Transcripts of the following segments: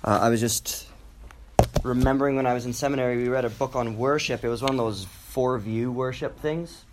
I was just remembering when I was in seminary, we read a book on worship. It was one of those 4-view worship things.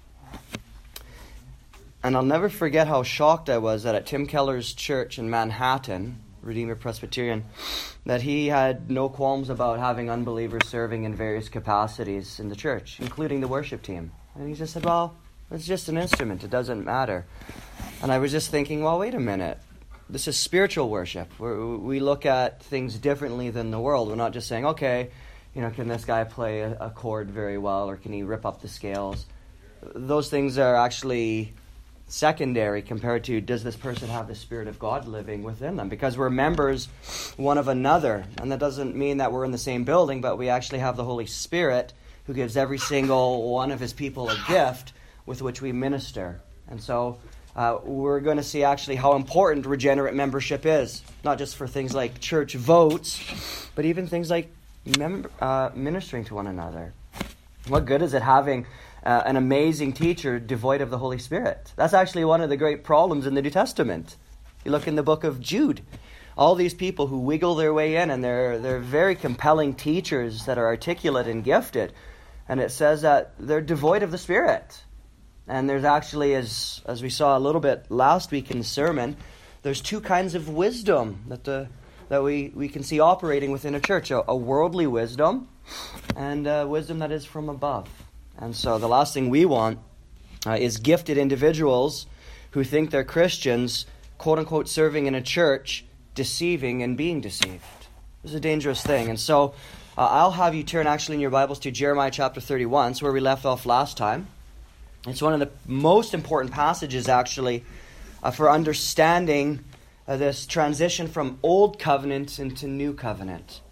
And I'll never forget how shocked I was that at Tim Keller's church in Manhattan, Redeemer Presbyterian, that he had no qualms about having unbelievers serving in various capacities in the church, including the worship team. And he just said, well, it's just an instrument. It doesn't matter. And I was just thinking, well, wait a minute. This is spiritual worship. We look at things differently than the world. We're not just saying, okay, can this guy play a chord very well, or can he rip up the scales? Those things are actually secondary compared to, does this person have the Spirit of God living within them? Because we're members one of another. And that doesn't mean that we're in the same building, but we actually have the Holy Spirit who gives every single one of his people a gift with which we minister. And so we're going to see actually how important regenerate membership is, not just for things like church votes, but even things like ministering to one another. What good is it having an amazing teacher devoid of the Holy Spirit? That's actually one of the great problems in the New Testament. You look in the book of Jude, all these people who wiggle their way in, and they're very compelling teachers that are articulate and gifted, and it says that they're devoid of the Spirit. And there's actually, as we saw a little bit last week in the sermon, there's 2 kinds of wisdom that we can see operating within a church. A worldly wisdom and wisdom that is from above. And so the last thing we want is gifted individuals who think they're Christians, quote-unquote, serving in a church, deceiving and being deceived. This is a dangerous thing. And so I'll have you turn actually in your Bibles to Jeremiah chapter 31, so where we left off last time. It's one of the most important passages, actually, for understanding this transition from Old Covenant into New Covenant.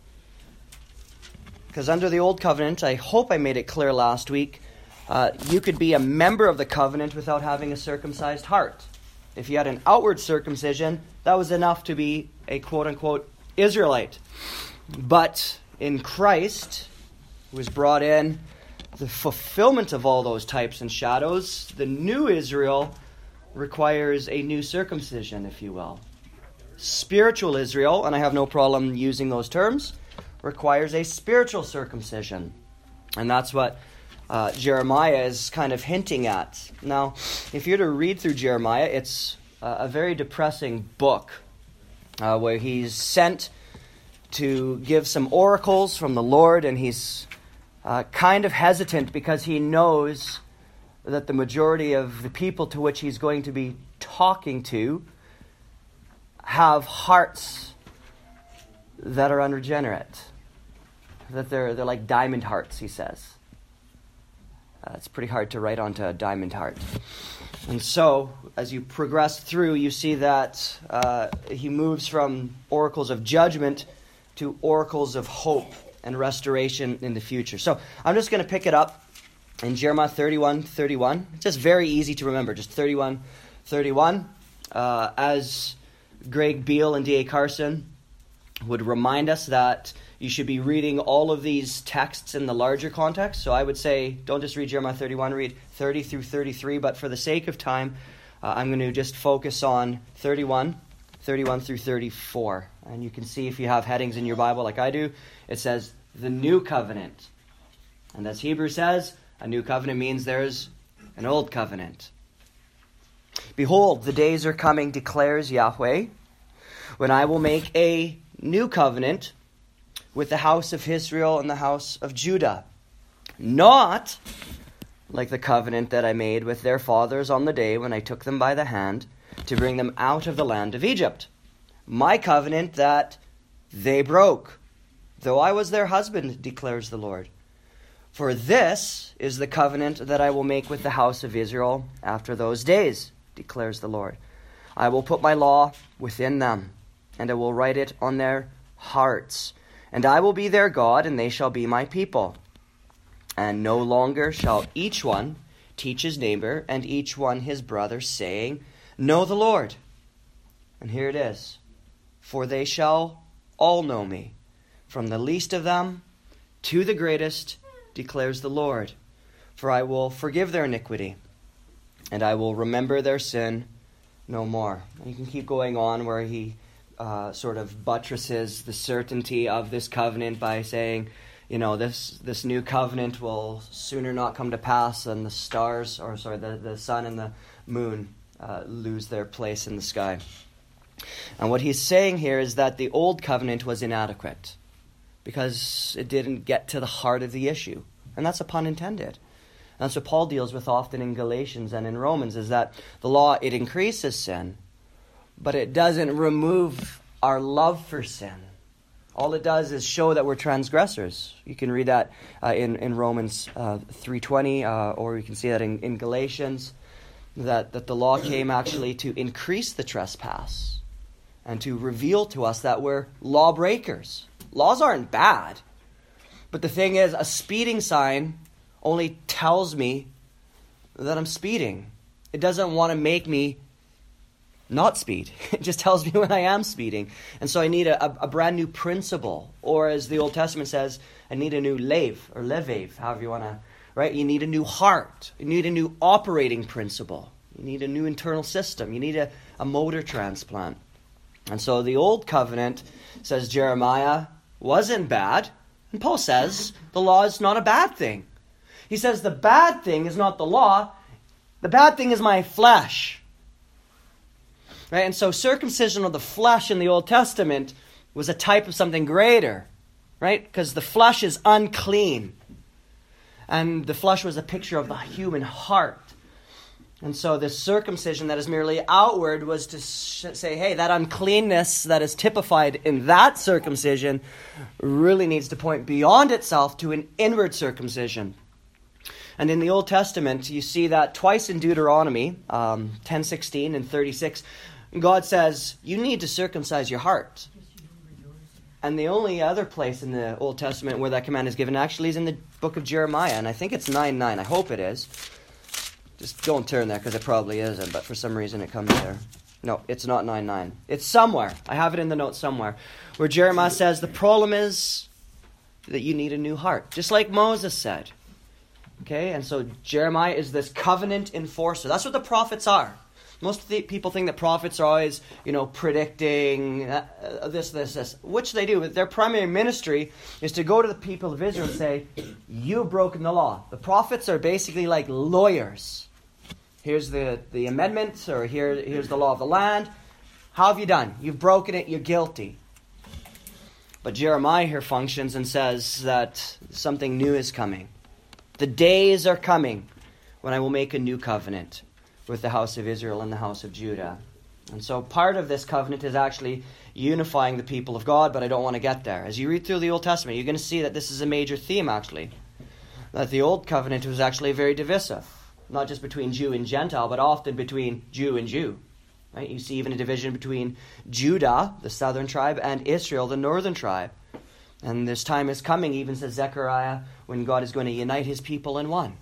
Because under the Old Covenant, I hope I made it clear last week, you could be a member of the covenant without having a circumcised heart. If you had an outward circumcision, that was enough to be a quote-unquote Israelite. But in Christ, who was brought in, the fulfillment of all those types and shadows, the new Israel requires a new circumcision, if you will. Spiritual Israel, and I have no problem using those terms, requires a spiritual circumcision. And that's what Jeremiah is kind of hinting at. Now, if you're to read through Jeremiah, it's a very depressing book where he's sent to give some oracles from the Lord, and he's kind of hesitant because he knows that the majority of the people to which he's going to be talking to have hearts that are unregenerate. That they're like diamond hearts, he says. It's pretty hard to write onto a diamond heart. And so, as you progress through, you see that he moves from oracles of judgment to oracles of hope and restoration in the future. So I'm just going to pick it up in Jeremiah 31:31. It's just very easy to remember, just 31:31. As Greg Beale and D.A. Carson would remind us that you should be reading all of these texts in the larger context. So I would say, don't just read Jeremiah 31, read 30 through 33. But for the sake of time, I'm going to just focus on 31 through 34. And you can see if you have headings in your Bible like I do, it says the new covenant. And as Hebrews says, a new covenant means there's an old covenant. Behold, the days are coming, declares Yahweh, when I will make a new covenant with the house of Israel and the house of Judah. Not like the covenant that I made with their fathers on the day when I took them by the hand to bring them out of the land of Egypt. My covenant that they broke, though I was their husband, declares the Lord. For this is the covenant that I will make with the house of Israel after those days, declares the Lord. I will put my law within them, and I will write it on their hearts. And I will be their God, and they shall be my people. And no longer shall each one teach his neighbor and each one his brother, saying, Know the Lord. And here it is. For they shall all know me, from the least of them to the greatest, declares the Lord. For I will forgive their iniquity, and I will remember their sin no more. And you can keep going on where he sort of buttresses the certainty of this covenant by saying, this new covenant will sooner not come to pass than the sun and the moon lose their place in the sky. And what he's saying here is that the old covenant was inadequate because it didn't get to the heart of the issue. And that's a pun intended. And that's what Paul deals with often in Galatians and in Romans, is that the law, it increases sin, but it doesn't remove our love for sin. All it does is show that we're transgressors. You can read that in Romans 3:20, or you can see that in Galatians, that the law came actually to increase the trespass and to reveal to us that we're lawbreakers. Laws aren't bad, but the thing is, a speeding sign only tells me that I'm speeding. It doesn't want to make me not speed. It just tells me when I am speeding. And so I need a brand new principle. Or as the Old Testament says, I need a new lave, or levav, however you want to, right? You need a new heart. You need a new operating principle. You need a new internal system. You need a motor transplant. And so the Old Covenant, says Jeremiah, wasn't bad. And Paul says the law is not a bad thing. He says the bad thing is not the law. The bad thing is my flesh. Right? And so circumcision of the flesh in the Old Testament was a type of something greater. Right? Because the flesh is unclean. And the flesh was a picture of the human heart. And so this circumcision that is merely outward was to say, hey, that uncleanness that is typified in that circumcision really needs to point beyond itself to an inward circumcision. And in the Old Testament, you see that twice in Deuteronomy, 10:16 and 36, God says, you need to circumcise your heart. And the only other place in the Old Testament where that command is given actually is in the book of Jeremiah, and I think it's 9:9. I hope it is. Just don't turn there because it probably isn't, but for some reason it comes there. No, it's not 9:9. It's somewhere. I have it in the notes somewhere. Where Jeremiah says the problem is that you need a new heart. Just like Moses said. Okay, and so Jeremiah is this covenant enforcer. That's what the prophets are. Most people think that prophets are always, predicting this, which they do. Their primary ministry is to go to the people of Israel and say, you've broken the law. The prophets are basically like lawyers. Here's the amendments, or here's the law of the land. How have you done? You've broken it, you're guilty. But Jeremiah here functions and says that something new is coming. The days are coming when I will make a new covenant with the house of Israel and the house of Judah. And so part of this covenant is actually unifying the people of God, but I don't want to get there. As you read through the Old Testament, you're going to see that this is a major theme, actually. That the Old Covenant was actually very divisive. Not just between Jew and Gentile, but often between Jew and Jew. Right? You see even a division between Judah, the southern tribe, and Israel, the northern tribe. And this time is coming, even says Zechariah, when God is going to unite his people in one.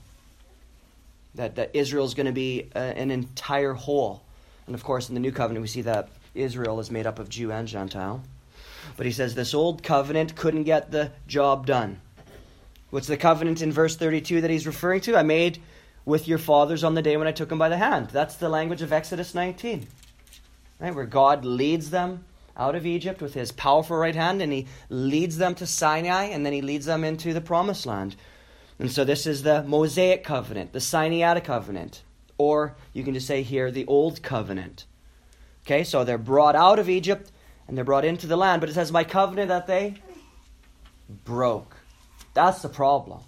That Israel is going to be an entire whole. And of course, in the New Covenant, we see that Israel is made up of Jew and Gentile. But he says this old covenant couldn't get the job done. What's the covenant in verse 32 that he's referring to? I made with your fathers on the day when I took them by the hand. That's the language of Exodus 19. Right? Where God leads them out of Egypt with his powerful right hand, and he leads them to Sinai, and then he leads them into the promised land. And so this is the Mosaic covenant, the Sinaitic covenant, or you can just say here, the Old Covenant. Okay, so they're brought out of Egypt, and they're brought into the land, but it says, my covenant that they broke. That's the problem.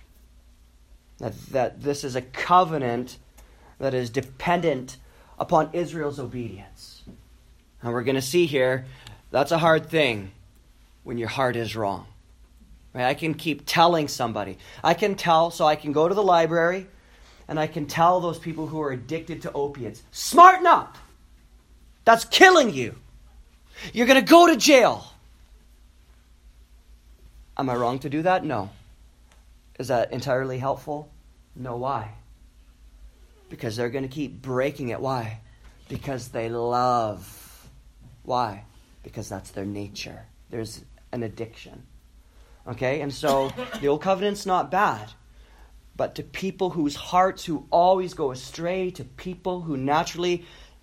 That this is a covenant that is dependent upon Israel's obedience. And we're going to see here, that's a hard thing when your heart is wrong. Right? I can keep telling somebody. I can tell, so I can go to the library and I can tell those people who are addicted to opiates, smarten up. That's killing you. You're going to go to jail. Am I wrong to do that? No. Is that entirely helpful? No. Why? Because they're going to keep breaking it. Why? Because they love. Why? Because that's their nature. There's an addiction. Okay? And so the Old Covenant's not bad. But to people whose hearts who always go astray, to people who naturally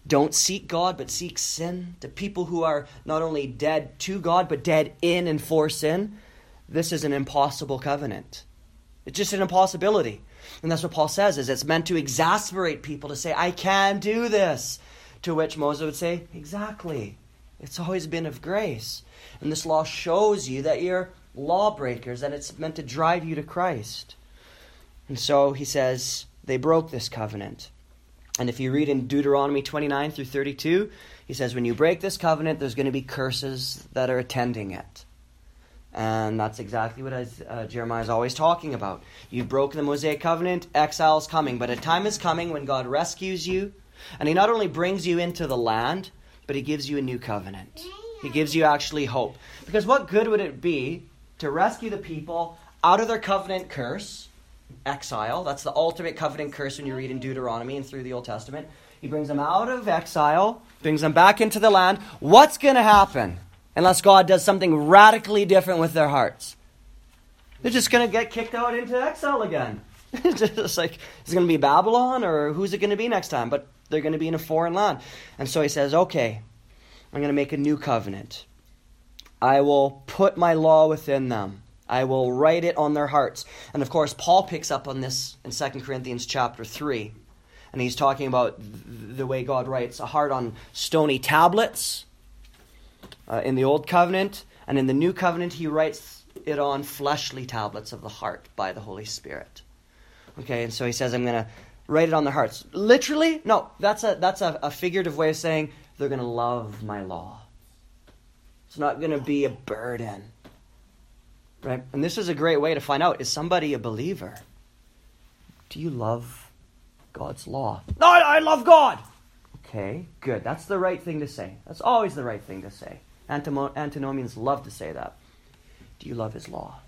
don't seek God, but seek sin, to people who are not only dead to God, but dead in and for sin, this is an impossible covenant. It's just an impossibility. And that's what Paul says, is it's meant to exasperate people to say, I can do this. To which Moses would say, exactly. It's always been of grace. And this law shows you that you're lawbreakers, and it's meant to drive you to Christ. And so he says, they broke this covenant. And if you read in Deuteronomy 29 through 32, he says, when you break this covenant, there's going to be curses that are attending it. And that's exactly what Jeremiah is always talking about. You've broken the Mosaic covenant, exile is coming. But a time is coming when God rescues you, and he not only brings you into the land, but he gives you a new covenant. He gives you actually hope. Because what good would it be to rescue the people out of their covenant curse, exile? That's the ultimate covenant curse when you read in Deuteronomy and through the Old Testament. He brings them out of exile, brings them back into the land. What's going to happen unless God does something radically different with their hearts? They're just going to get kicked out into exile again. Just like, is it going to be Babylon, or who's it going to be next time? But they're going to be in a foreign land. And so he says, okay, I'm going to make a new covenant. I will put my law within them. I will write it on their hearts. And of course, Paul picks up on this in 2 Corinthians chapter 3. And he's talking about the way God writes a heart on stony tablets in the Old Covenant. And in the New Covenant, he writes it on fleshly tablets of the heart by the Holy Spirit. Okay, and so he says, I'm going to write it on their hearts. Literally? No, that's a figurative way of saying they're going to love my law. It's not going to be a burden. Right? And this is a great way to find out, is somebody a believer? Do you love God's law? No, I love God! Okay, good. That's the right thing to say. That's always the right thing to say. Antinomians love to say that. Do you love his law?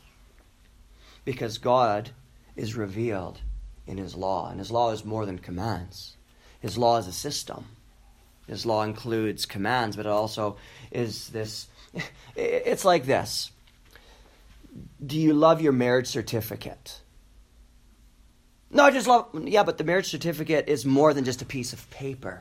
Because God is revealed in his law. And his law is more than commands. His law is a system. His law includes commands, but it also is this. It's like this. Do you love your marriage certificate? No, I just love. Yeah, but the marriage certificate is more than just a piece of paper.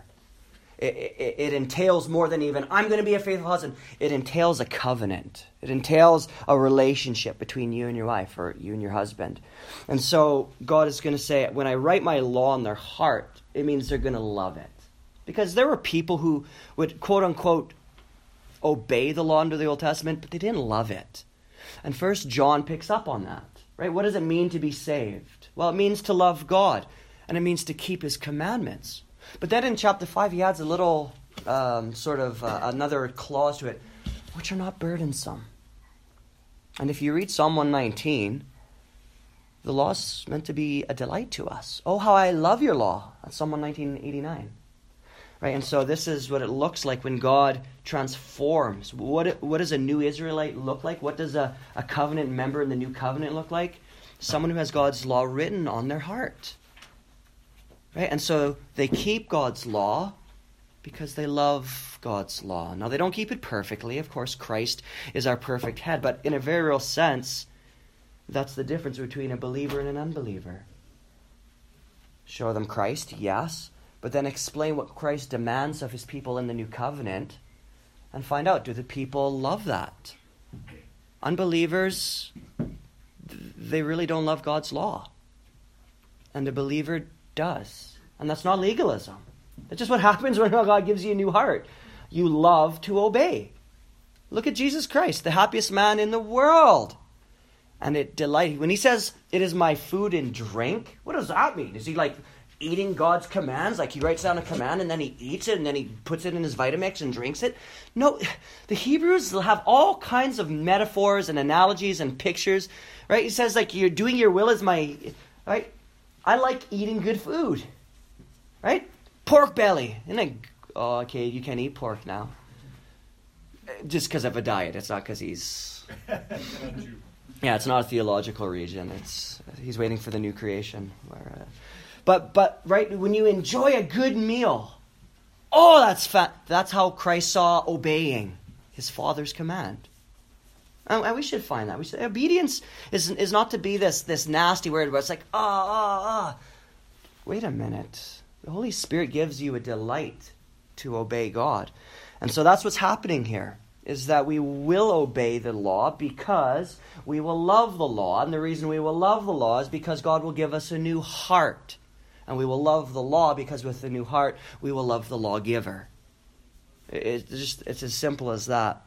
It entails more than even, I'm going to be a faithful husband. It entails a covenant. It entails a relationship between you and your wife, or you and your husband. And so God is going to say, when I write my law on their heart, it means they're going to love it. Because there were people who would, quote unquote, obey the law under the Old Testament, but they didn't love it. And 1 John picks up on that. Right? What does it mean to be saved? Well, it means to love God, and it means to keep his commandments. But then in chapter 5, he adds a little another clause to it, which are not burdensome. And if you read Psalm 119, the law is meant to be a delight to us. Oh, how I love your law. That's Psalm 119:89. Right? And so this is what it looks like when God transforms. What does a new Israelite look like? What does a covenant member in the new covenant look like? Someone who has God's law written on their heart. Right? And so they keep God's law because they love God's law. Now, they don't keep it perfectly. Of course, Christ is our perfect head. But in a very real sense, that's the difference between a believer and an unbeliever. Show them Christ, yes. But then explain what Christ demands of his people in the new covenant. And find out, do the people love that? Unbelievers, they really don't love God's law. And a believer does. And that's not legalism. That's just what happens when God gives you a new heart. You love to obey. Look at Jesus Christ, the happiest man in the world. And it delights. When he says, it is my food and drink, what does that mean? Is he like eating God's commands? Like he writes down a command and then he eats it and then he puts it in his Vitamix and drinks it? No, the Hebrews have all kinds of metaphors and analogies and pictures. Right? He says like, you're doing your will is my... Right? I like eating good food. Right? Pork belly. Oh, okay, you can't eat pork now. Just because of a diet. It's not because he's... Yeah, it's not a theological region. He's waiting for the new creation. But right, when you enjoy a good meal, oh, that's fat. That's how Christ saw obeying his Father's command. And we should find that. Obedience is not to be this nasty word where it's like, Wait a minute. The Holy Spirit gives you a delight to obey God. And so that's what's happening here, is that we will obey the law because we will love the law. And the reason we will love the law is because God will give us a new heart. And we will love the law because with the new heart, we will love the lawgiver. It's as simple as that.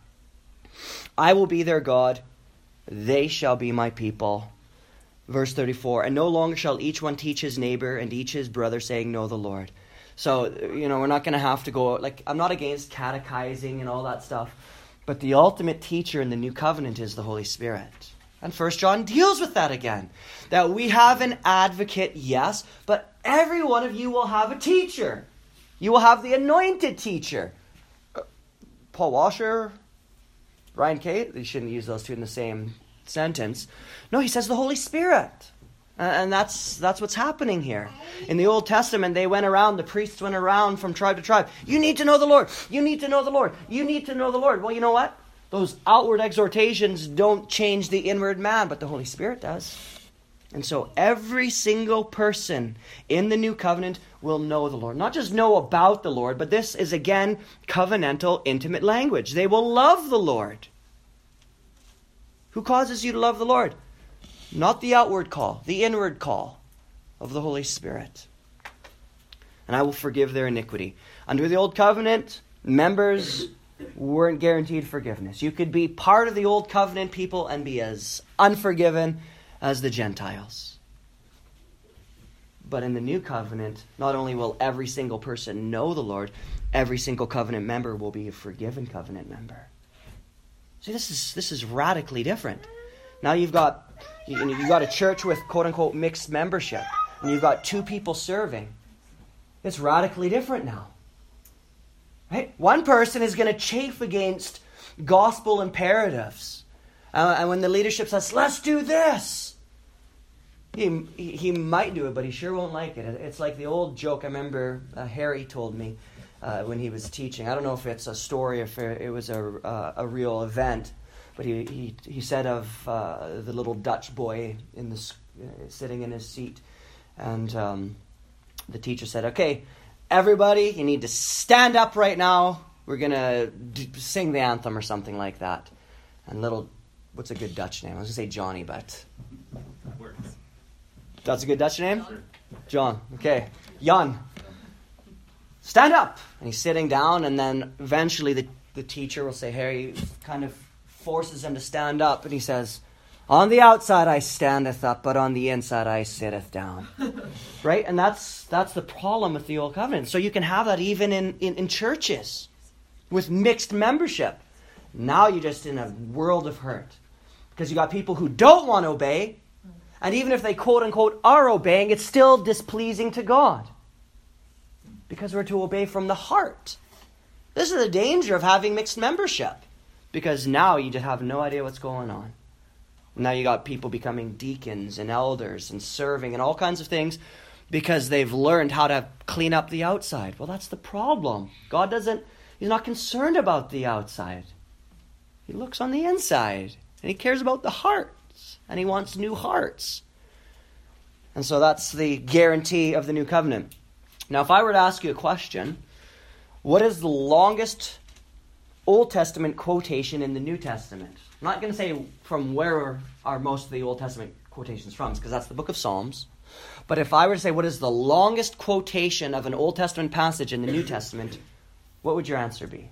I will be their God. They shall be my people. Verse 34, and no longer shall each one teach his neighbor and each his brother, saying, know the Lord. So, we're not going to have to go, I'm not against catechizing and all that stuff, but the ultimate teacher in the new covenant is the Holy Spirit. And 1 John deals with that again. That we have an advocate, yes, but every one of you will have a teacher. You will have the anointed teacher. Paul Washer, Ryan Kate, you shouldn't use those two in the same sentence. No, he says the Holy Spirit. And that's what's happening here. In the Old Testament, the priests went around from tribe to tribe. You need to know the Lord. You need to know the Lord. You need to know the Lord. Well, you know what? Those outward exhortations don't change the inward man, but the Holy Spirit does. And so every single person in the new covenant will know the Lord. Not just know about the Lord, but this is again covenantal, intimate language. They will love the Lord. Who causes you to love the Lord? Not the outward call, the inward call of the Holy Spirit. And I will forgive their iniquity. Under the old covenant, members weren't guaranteed forgiveness. You could be part of the old covenant people and be as unforgiven as the Gentiles. But in the new covenant, not only will every single person know the Lord, every single covenant member will be a forgiven covenant member. See, this is radically different. Now you've got a church with quote-unquote mixed membership, and you've got two people serving. It's radically different now. Right? One person is going to chafe against gospel imperatives. And when the leadership says, let's do this, he might do it, but he sure won't like it. It's like the old joke I remember Harry told me when he was teaching. I don't know if it's a story or if it was a real event. But he said of the little Dutch boy sitting in his seat. And the teacher said, okay, everybody, you need to stand up right now. We're going to sing the anthem or something like that. And what's a good Dutch name? I was going to say Johnny, but... Works. That's a good Dutch name? John. Okay. Jan. Stand up. And he's sitting down, and then eventually the teacher will say, Harry, kind of forces him to stand up, and he says, on the outside I standeth up, but on the inside I sitteth down. Right? And that's the problem with the old covenant. So you can have that even in churches with mixed membership. Now you're just in a world of hurt. Because you got people who don't want to obey, and even if they quote unquote are obeying, it's still displeasing to God. Because we're to obey from the heart. This is the danger of having mixed membership. Because now you just have no idea what's going on. Now you got people becoming deacons and elders and serving and all kinds of things because they've learned how to clean up the outside. Well, that's the problem. He's not concerned about the outside. He looks on the inside and he cares about the hearts and he wants new hearts. And so that's the guarantee of the new covenant. Now, if I were to ask you a question, what is the longest Old Testament quotation in the New Testament? I'm not going to say from where are most of the Old Testament quotations from, because that's the book of Psalms. But if I were to say what is the longest quotation of an Old Testament passage in the New Testament, what would your answer be?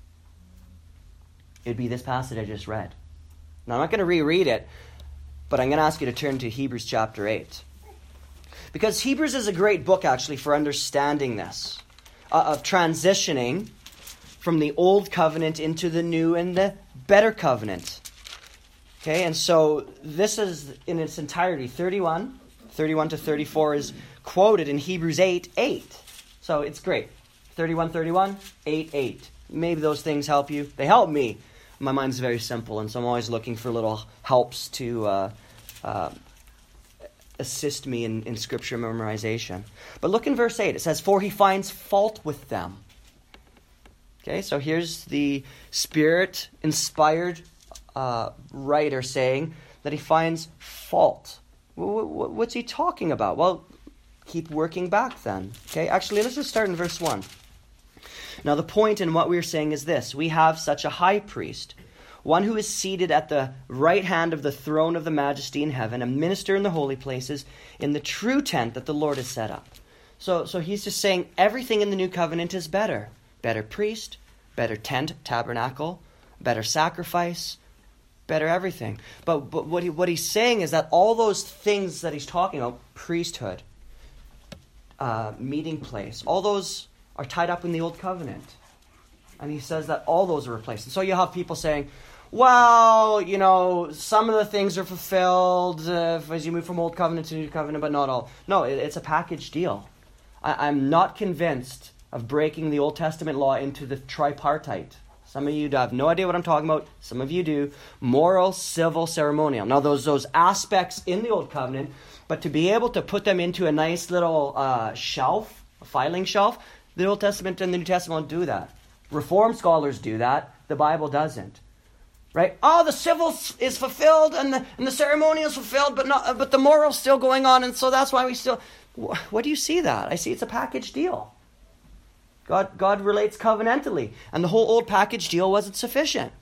It'd be this passage I just read. Now, I'm not going to reread it, but I'm going to ask you to turn to Hebrews chapter 8. Because Hebrews is a great book, actually, for understanding this, of transitioning from the old covenant into the new and the better covenant. Okay, and so this is in its entirety, 31 to 34 is quoted in Hebrews 8:8. So it's great. 31, 8. Maybe those things help you. They help me. My mind's very simple, and so I'm always looking for little helps to assist me in scripture memorization. But look in verse 8. It says, for he finds fault with them. Okay, so here's the Spirit-inspired writer saying that he finds fault. What's he talking about? Well, keep working back then. Okay, actually, let's just start in verse 1. Now the point in what we're saying is this: we have such a high priest, one who is seated at the right hand of the throne of the majesty in heaven, a minister in the holy places, in the true tent that the Lord has set up. So he's just saying everything in the new covenant is better. Better priest, better tent, tabernacle, better sacrifice, better everything. But what he's saying is that all those things that he's talking about, priesthood, meeting place, all those are tied up in the old covenant. And he says that all those are replaced. And so you have people saying, well, some of the things are fulfilled as you move from old covenant to new covenant, but not all. No, it's a package deal. I'm not convinced of breaking the Old Testament law into the tripartite. Some of you have no idea what I'm talking about. Some of you do. Moral, civil, ceremonial. Now, those aspects in the Old Covenant, but to be able to put them into a nice little shelf, a filing shelf, the Old Testament and the New Testament don't do that. Reformed scholars do that. The Bible doesn't. Right? Oh, the civil is fulfilled and the ceremonial is fulfilled, but the moral's still going on, and so that's why we still... What do you see that? I see it's a package deal. God relates covenantally, and the whole old package deal wasn't sufficient.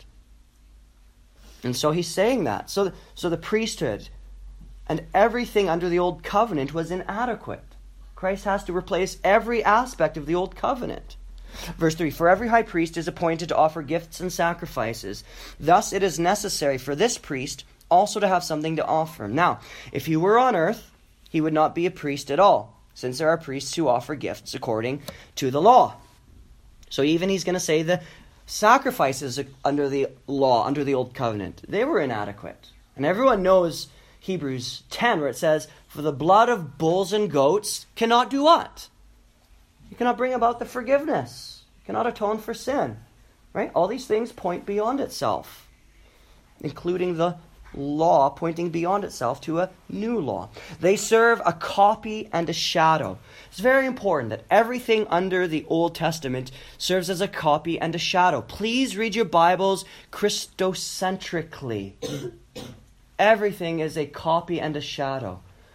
And so he's saying that. So the priesthood and everything under the old covenant was inadequate. Christ has to replace every aspect of the old covenant. Verse 3, for every high priest is appointed to offer gifts and sacrifices. Thus it is necessary for this priest also to have something to offer. Now, if he were on earth, he would not be a priest at all, since there are priests who offer gifts according to the law. So even he's going to say the sacrifices under the law, under the old covenant, they were inadequate. And everyone knows Hebrews 10, where it says, for the blood of bulls and goats cannot do what? You cannot bring about the forgiveness. You cannot atone for sin. Right? All these things point beyond itself, including the law pointing beyond itself to a new law. They serve a copy and a shadow. It's very important that everything under the Old Testament serves as a copy and a shadow. Please read your Bibles Christocentrically. Everything is a copy and a shadow.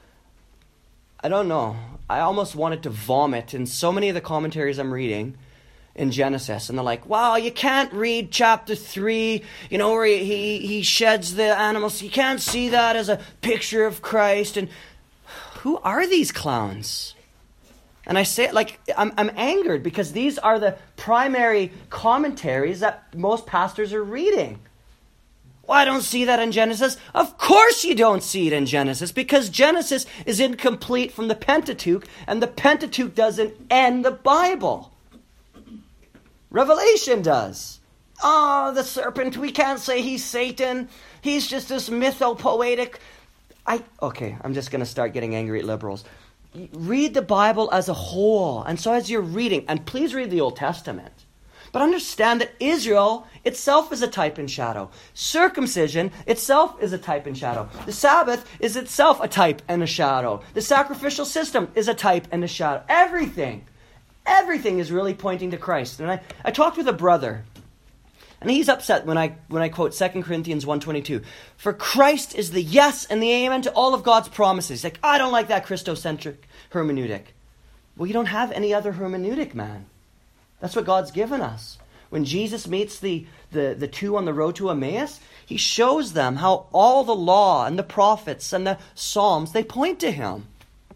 I don't know. I almost wanted to vomit in so many of the commentaries I'm reading in Genesis, and they're like, wow, you can't read chapter 3, where he sheds the animals. You can't see that as a picture of Christ. And who are these clowns? And I say it like, I'm angered because these are the primary commentaries that most pastors are reading. Well, I don't see that in Genesis. Of course you don't see it in Genesis, because Genesis is incomplete from the Pentateuch, and the Pentateuch doesn't end the Bible. Revelation does. Oh, the serpent, we can't say he's Satan. He's just this mythopoetic. I'm just going to start getting angry at liberals. Read the Bible as a whole. And so as you're reading, and please read the Old Testament, but understand that Israel itself is a type and shadow. Circumcision itself is a type and shadow. The Sabbath is itself a type and a shadow. The sacrificial system is a type and a shadow. Everything is really pointing to Christ. And I talked with a brother, and he's upset when I quote 2 Corinthians 1:22. For Christ is the yes and the amen to all of God's promises. Like, I don't like that Christocentric hermeneutic. Well, you don't have any other hermeneutic, man. That's what God's given us. When Jesus meets the two on the road to Emmaus, he shows them how all the law and the prophets and the Psalms, they point to him.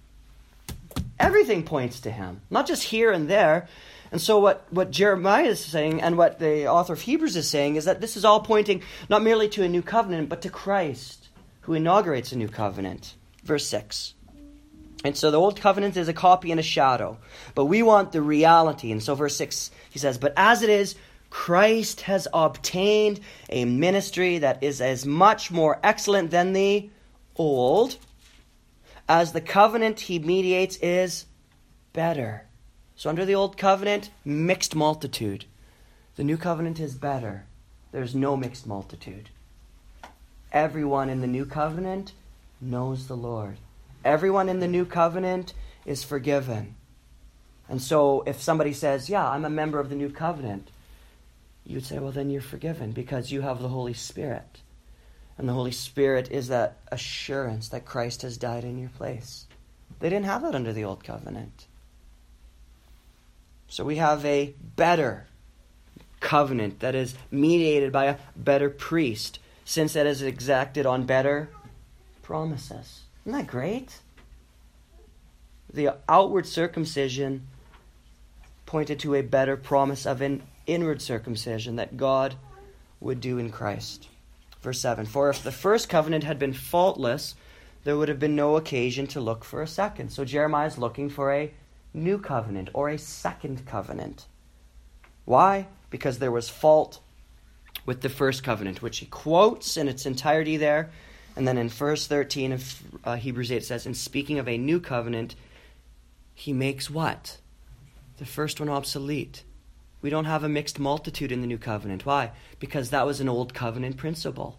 Everything points to him, not just here and there. And so what Jeremiah is saying, and what the author of Hebrews is saying, is that this is all pointing not merely to a new covenant, but to Christ, who inaugurates a new covenant. Verse 6. And so the old covenant is a copy and a shadow, but we want the reality. And so verse 6, he says, but as it is, Christ has obtained a ministry that is as much more excellent than the old, as the covenant he mediates is better. So under the old covenant, mixed multitude. The new covenant is better. There's no mixed multitude. Everyone in the new covenant knows the Lord. Everyone in the new covenant is forgiven. And so if somebody says, yeah, I'm a member of the new covenant, you'd say, well, then you're forgiven because you have the Holy Spirit. And the Holy Spirit is that assurance that Christ has died in your place. They didn't have that under the old covenant. So we have a better covenant that is mediated by a better priest, since that is exacted on better promises. Isn't that great? The outward circumcision pointed to a better promise of an inward circumcision that God would do in Christ. Verse 7, for if the first covenant had been faultless, there would have been no occasion to look for a second. So Jeremiah is looking for a new covenant or a second covenant. Why? Because there was fault with the first covenant, which he quotes in its entirety there. And then in verse 13 of Hebrews 8 it says, in speaking of a new covenant, he makes what? The first one obsolete. We don't have a mixed multitude in the new covenant. Why? Because that was an old covenant principle.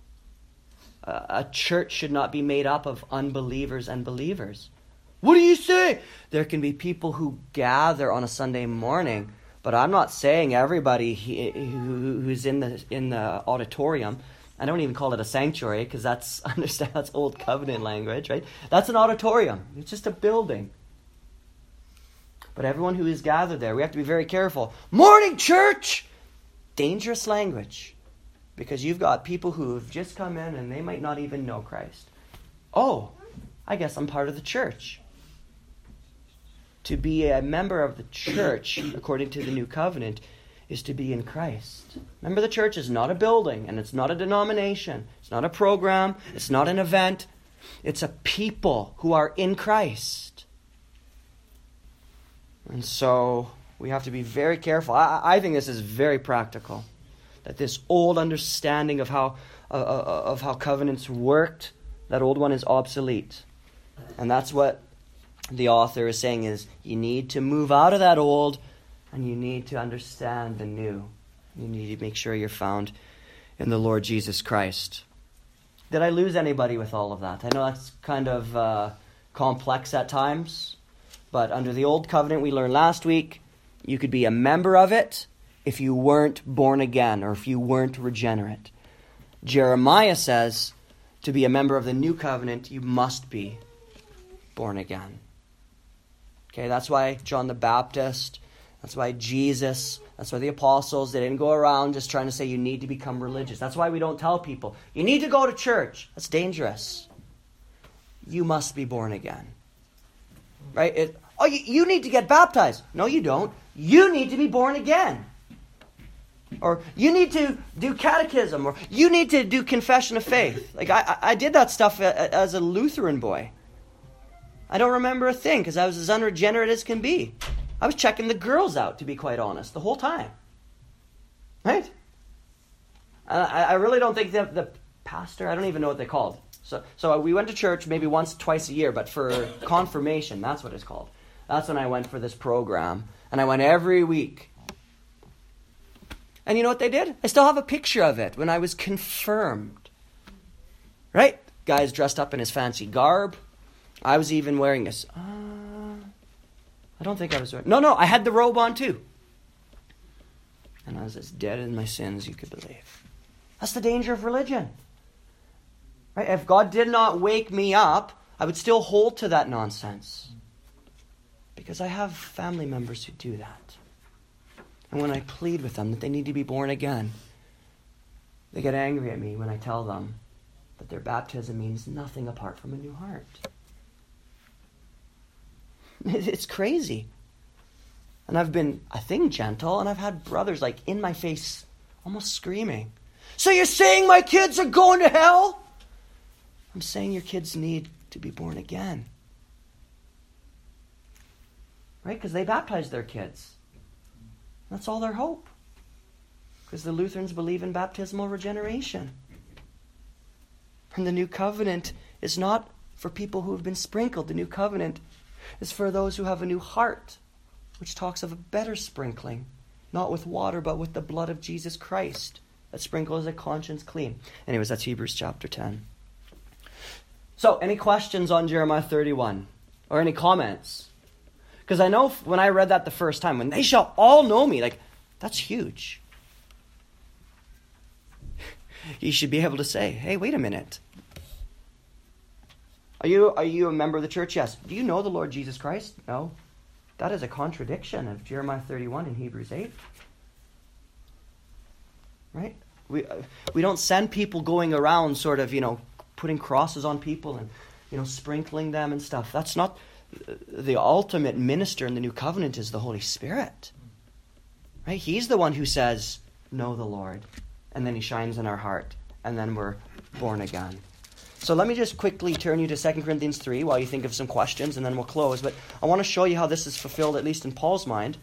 A church should not be made up of unbelievers and believers. What do you say? There can be people who gather on a Sunday morning, but I'm not saying everybody who's in the auditorium. I don't even call it a sanctuary because that's old covenant language, right? That's an auditorium. It's just a building. But everyone who is gathered there, we have to be very careful. Morning church! Dangerous language. Because you've got people who have just come in and they might not even know Christ. Oh, I guess I'm part of the church. To be a member of the church, according to the new covenant, is to be in Christ. Remember, the church is not a building and it's not a denomination. It's not a program. It's not an event. It's a people who are in Christ. And so we have to be very careful. I think this is very practical. That this old understanding of how covenants worked, that old one is obsolete. And that's what the author is saying is you need to move out of that old and you need to understand the new. You need to make sure you're found in the Lord Jesus Christ. Did I lose anybody with all of that? I know that's kind of complex at times. But under the old covenant we learned last week, you could be a member of it if you weren't born again or if you weren't regenerate. Jeremiah says to be a member of the new covenant, you must be born again. Okay, that's why John the Baptist, that's why Jesus, that's why the apostles, they didn't go around just trying to say you need to become religious. That's why we don't tell people, you need to go to church. That's dangerous. You must be born again. Right? You need to get baptized. No, you don't. You need to be born again. Or you need to do catechism. Or you need to do confession of faith. Like I did that stuff as a Lutheran boy. I don't remember a thing because I was as unregenerate as can be. I was checking the girls out, to be quite honest, the whole time. Right? I really don't think the pastor, I don't even know what they're called. So we went to church maybe once, twice a year, but for confirmation, that's what it's called. That's when I went for this program. And I went every week. And you know what they did? I still have a picture of it when I was confirmed. Right? Guy's dressed up in his fancy garb. I was even wearing this. I don't think I was wearing... No, I had the robe on too. And I was as dead in my sins you could believe. That's the danger of religion. Right? If God did not wake me up, I would still hold to that nonsense. Because I have family members who do that. And when I plead with them that they need to be born again, they get angry at me when I tell them that their baptism means nothing apart from a new heart. It's crazy. And I've been, I think, gentle, and I've had brothers like in my face almost screaming, "So you're saying my kids are going to hell?" I'm saying your kids need to be born again. Right? Because they baptize their kids. That's all their hope. Because the Lutherans believe in baptismal regeneration. And the new covenant is not for people who have been sprinkled. The new covenant is for those who have a new heart, which talks of a better sprinkling, not with water, but with the blood of Jesus Christ, that sprinkles a conscience clean. Anyways, that's Hebrews chapter 10. So, any questions on Jeremiah 31? Or any comments? Because I know when I read that the first time, when they shall all know me, like, that's huge. You should be able to say, hey, wait a minute. Are you a member of the church? Yes. Do you know the Lord Jesus Christ? No. that is a contradiction of Jeremiah 31 and Hebrews 8. Right? We don't send people going around sort of, putting crosses on people and, sprinkling them and stuff. That's not the ultimate minister in the new covenant is the Holy Spirit. Right? He's the one who says, know the Lord. And then he shines in our heart. And then we're born again. So let me just quickly turn you to 2 Corinthians 3 while you think of some questions, and then we'll close. But I want to show you how this is fulfilled, at least in Paul's mind.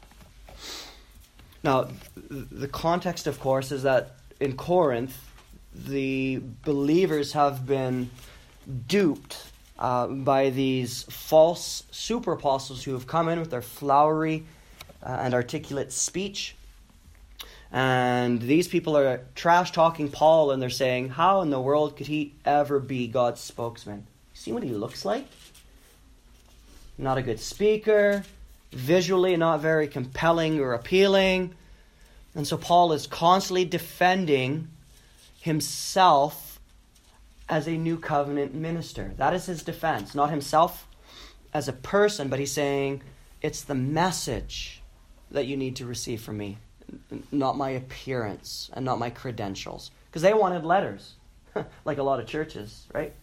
Now, the context, of course, is that in Corinth, the believers have been duped by these false super apostles who have come in with their flowery and articulate speech. And these people are trash-talking Paul, and they're saying, how in the world could he ever be God's spokesman? See what he looks like? Not a good speaker, visually not very compelling or appealing. And so Paul is constantly defending himself as a new covenant minister. That is his defense. Not himself as a person, but he's saying, it's the message that you need to receive from me. Not my appearance and not my credentials. Because they wanted letters, like a lot of churches, right?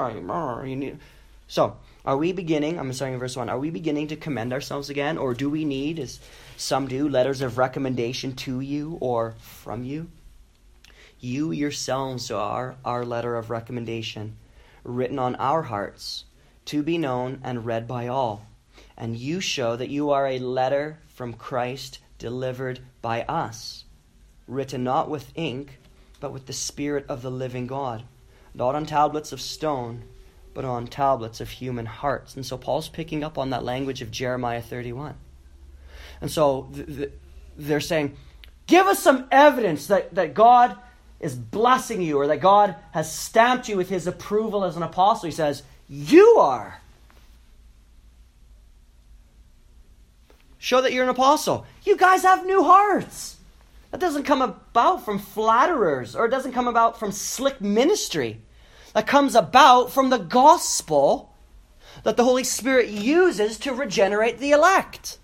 So, are we beginning, I'm starting in verse 1, are we beginning to commend ourselves again? Or do we need, as some do, letters of recommendation to you or from you? You yourselves are our letter of recommendation, written on our hearts, to be known and read by all. And you show that you are a letter from Christ delivered by us, written not with ink, but with the Spirit of the living God, not on tablets of stone, but on tablets of human hearts. And so Paul's picking up on that language of Jeremiah 31. And so they're saying, give us some evidence that God is blessing you, or that God has stamped you with his approval as an apostle. He says, you are. Show that you're an apostle. You guys have new hearts. That doesn't come about from flatterers, or it doesn't come about from slick ministry. That comes about from the gospel that the Holy Spirit uses to regenerate the elect.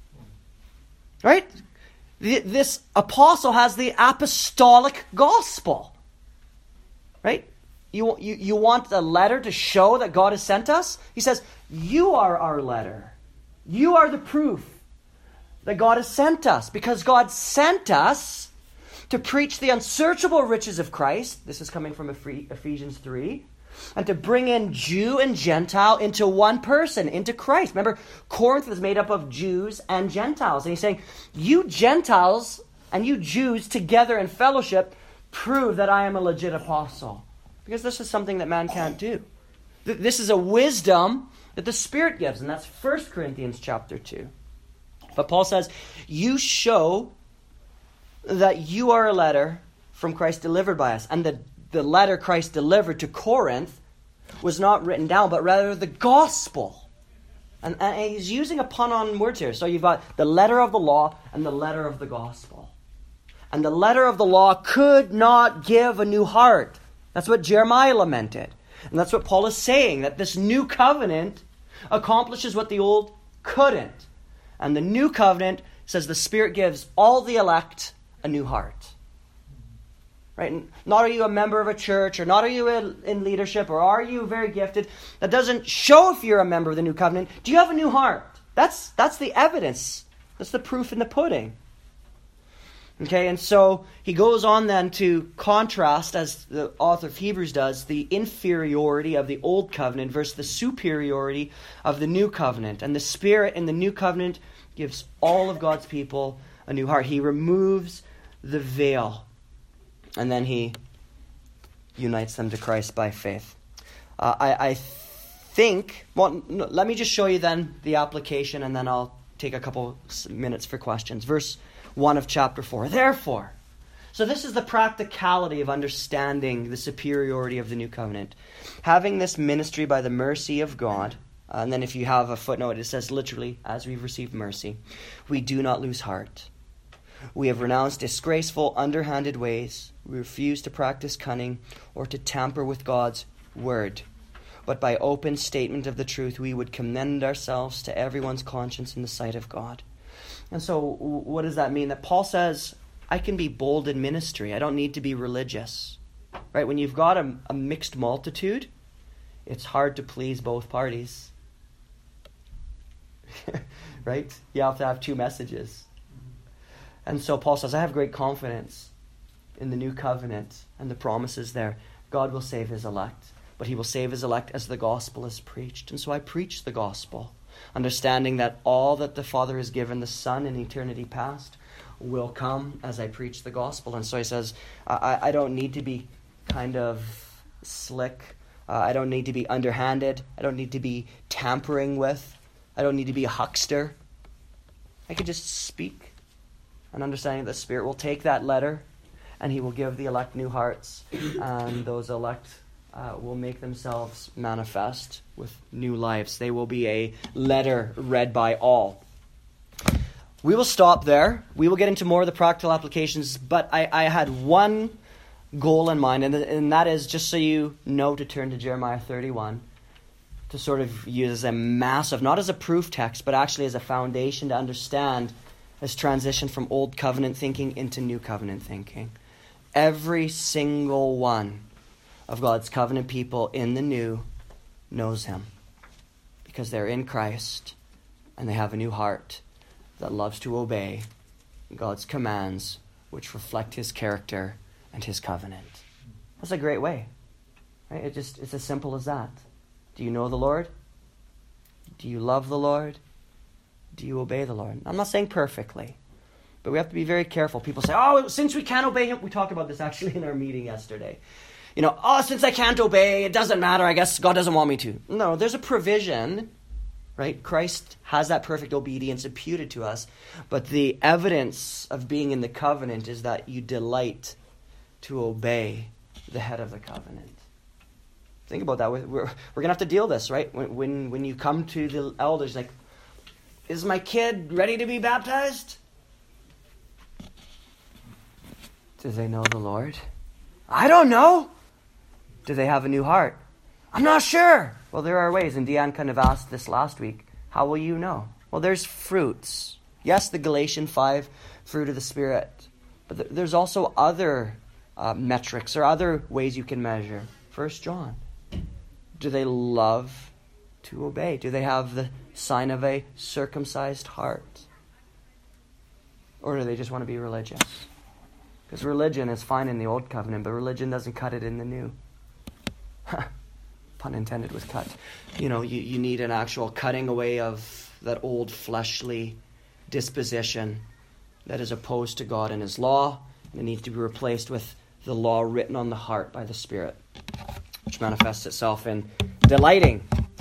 Right? This apostle has the apostolic gospel. Right? You want a letter to show that God has sent us? He says, you are our letter. You are the proof that God has sent us, because God sent us to preach the unsearchable riches of Christ. This is coming from Ephesians 3. And to bring in Jew and Gentile into one person, into Christ. Remember, Corinth was made up of Jews and Gentiles. And he's saying, you Gentiles and you Jews together in fellowship prove that I am a legit apostle. Because this is something that man can't do. This is a wisdom that the Spirit gives. And that's 1 Corinthians chapter 2. But Paul says, you show that you are a letter from Christ delivered by us. And the letter Christ delivered to Corinth was not written down, but rather the gospel. And he's using a pun on words here. So you've got the letter of the law and the letter of the gospel. And the letter of the law could not give a new heart. That's what Jeremiah lamented. And that's what Paul is saying, that this new covenant accomplishes what the old couldn't. And the new covenant says the Spirit gives all the elect a new heart. Right? Not are you a member of a church, or not are you in leadership, or are you very gifted. That doesn't show if you're a member of the new covenant. Do you have a new heart? That's the evidence. That's the proof in the pudding. Okay, and so he goes on then to contrast, as the author of Hebrews does, the inferiority of the old covenant versus the superiority of the new covenant. And the Spirit in the new covenant gives all of God's people a new heart. He removes the veil, and then he unites them to Christ by faith. I think, well, no, let me just show you then the application, and then I'll take a couple minutes for questions. Verse 1 of chapter 4. Therefore. So this is the practicality of understanding the superiority of the new covenant. Having this ministry by the mercy of God, and then if you have a footnote, it says literally, as we've received mercy, we do not lose heart. We have renounced disgraceful, underhanded ways. We refuse to practice cunning or to tamper with God's word. but by open statement of the truth, we would commend ourselves to everyone's conscience in the sight of God. And so what does that mean? That Paul says, I can be bold in ministry. I don't need to be religious. Right? When you've got a mixed multitude, it's hard to please both parties. Right? You have to have two messages. And so Paul says, I have great confidence in the new covenant and the promises there. God will save his elect, but he will save his elect as the gospel is preached. And so I preach the gospel, understanding that all that the Father has given the Son in eternity past will come as I preach the gospel. And so he says, I don't need to be kind of slick. I don't need to be underhanded. I don't need to be tampering with. I don't need to be a huckster. I can just speak, and understanding that the Spirit will take that letter and he will give the elect new hearts, and those elect will make themselves manifest with new lives. They will be a letter read by all. We will stop there. We will get into more of the practical applications, but I had one goal in mind, and that is, just so you know, to turn to Jeremiah 31, to sort of use as a massive, not as a proof text, but actually as a foundation to understand this transition from old covenant thinking into new covenant thinking. Every single one of God's covenant people in the new knows him, because they're in Christ and they have a new heart that loves to obey God's commands, which reflect his character and his covenant. That's a great way. Right? It's as simple as that. Do you know the Lord? Do you love the Lord? Do you obey the Lord? I'm not saying perfectly, but we have to be very careful. People say, oh, since we can't obey him, we talked about this actually in our meeting yesterday. Since I can't obey, it doesn't matter. I guess God doesn't want me to. No, there's a provision, right? Christ has that perfect obedience imputed to us, but the evidence of being in the covenant is that you delight to obey the head of the covenant. Think about that. We're going to have to deal with this, right? When you come to the elders, like, is my kid ready to be baptized? Do they know the Lord? I don't know. Do they have a new heart? I'm not sure. Well, there are ways, and Deanne kind of asked this last week. How will you know? Well, there's fruits. Yes, the Galatians 5 fruit of the Spirit. But there's also other metrics or other ways you can measure. 1 John. Do they love to obey? Do they have the sign of a circumcised heart? Or do they just want to be religious? Because religion is fine in the old covenant, but religion doesn't cut it in the new. Pun intended with cut. You need an actual cutting away of that old fleshly disposition that is opposed to God and his law, and it needs to be replaced with the law written on the heart by the Spirit, which manifests itself in delighting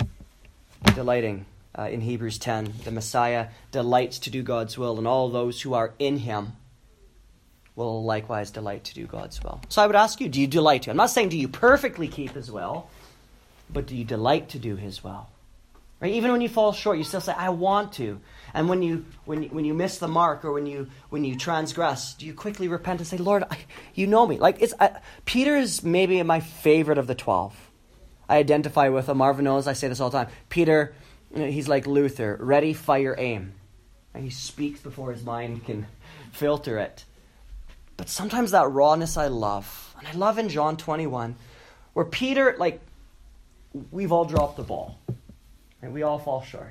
in Hebrews 10. The Messiah delights to do God's will, and all those who are in him will likewise delight to do God's will. So I would ask you, do you delight to? I'm not saying do you perfectly keep his will, but do you delight to do his will? Right? Even when you fall short, you still say, I want to. And when you miss the mark, or when you transgress, do you quickly repent and say, Lord, you know me? Like Peter is maybe my favorite of the 12. I identify with him. Marvin knows I say this all the time. Peter, he's like Luther, ready, fire, aim. And he speaks before his mind can filter it. But sometimes that rawness I love. And I love in John 21, where Peter, we've all dropped the ball. And we all fall short.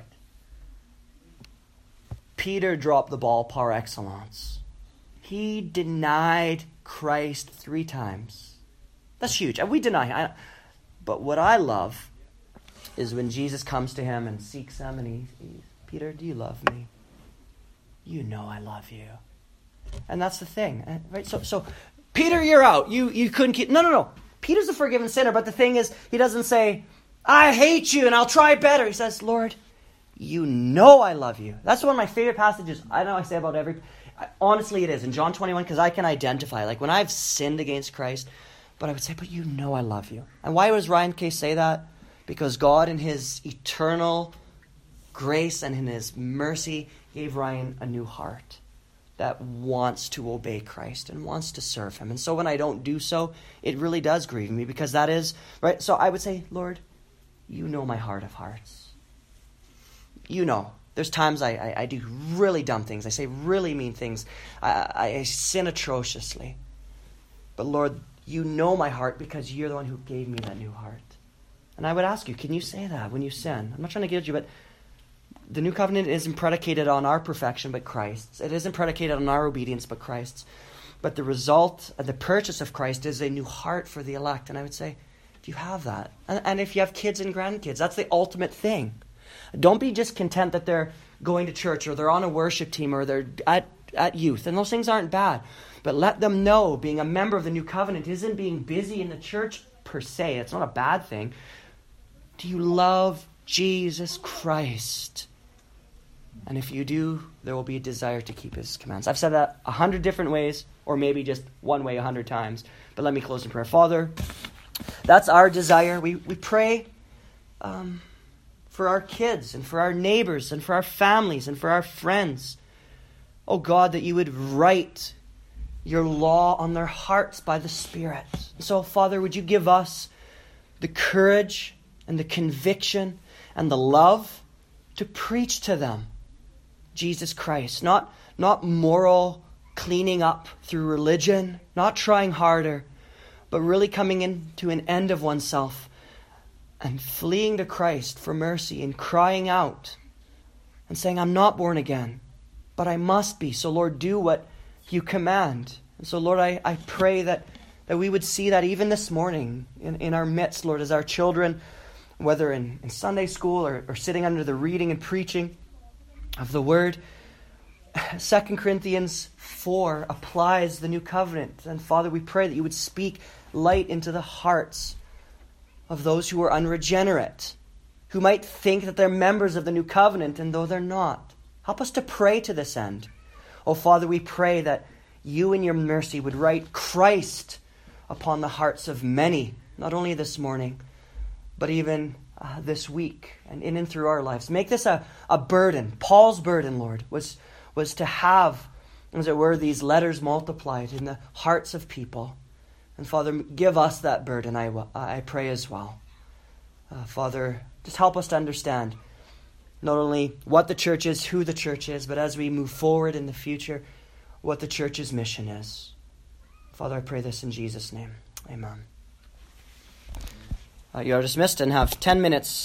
Peter dropped the ball par excellence. He denied Christ 3 times. That's huge. And we deny him. But what I love is when Jesus comes to him and seeks him, and he's, Peter, do you love me? You know I love you. And that's the thing, right? So Peter, you're out. You couldn't keep... No. Peter's a forgiven sinner, but the thing is, he doesn't say, I hate you and I'll try better. He says, Lord, you know I love you. That's one of my favorite passages. I know I say about every... Honestly, it is. In John 21, because I can identify. When I've sinned against Christ, but I would say, but you know I love you. And why does Ryan Case say that? Because God in his eternal grace and in his mercy gave Ryan a new heart that wants to obey Christ and wants to serve him. And so when I don't do so, it really does grieve me, because that is, right? So I would say, Lord, you know my heart of hearts. You know. There's times I do really dumb things. I say really mean things. I sin atrociously. But Lord, you know my heart because you're the one who gave me that new heart. And I would ask you, can you say that when you sin? I'm not trying to guilt you, but the new covenant isn't predicated on our perfection, but Christ's. It isn't predicated on our obedience, but Christ's. But the result, the purchase of Christ is a new heart for the elect. And I would say, do you have that? And if you have kids and grandkids, that's the ultimate thing. Don't be just content that they're going to church or they're on a worship team or they're at youth. And those things aren't bad. But let them know being a member of the new covenant isn't being busy in the church per se. It's not a bad thing. Do you love Jesus Christ? And if you do, there will be a desire to keep his commands. I've said that 100 different ways, or maybe just one way 100 times. But let me close in prayer. Father, that's our desire. We pray for our kids and for our neighbors and for our families and for our friends. Oh God, that you would write your law on their hearts by the Spirit. So, Father, would you give us the courage and the conviction and the love to preach to them Jesus Christ, not moral cleaning up through religion, not trying harder, but really coming into an end of oneself and fleeing to Christ for mercy and crying out and saying, I'm not born again, but I must be. So Lord, do what you command. And so Lord, I pray that we would see that even this morning in our midst, Lord, as our children, whether in Sunday school or sitting under the reading and preaching of the Word. 2 Corinthians 4 applies the new covenant. And Father, we pray that you would speak light into the hearts of those who are unregenerate, who might think that they're members of the new covenant, and though they're not. Help us to pray to this end. Oh, Father, we pray that you in your mercy would write Christ upon the hearts of many, not only this morning, but even this week and in and through our lives. Make this a burden. Paul's burden, Lord, was to have, as it were, these letters multiplied in the hearts of people. And Father, give us that burden, I pray as well. Father, just help us to understand not only what the church is, who the church is, but as we move forward in the future, what the church's mission is. Father, I pray this in Jesus' name. Amen. You are dismissed and have 10 minutes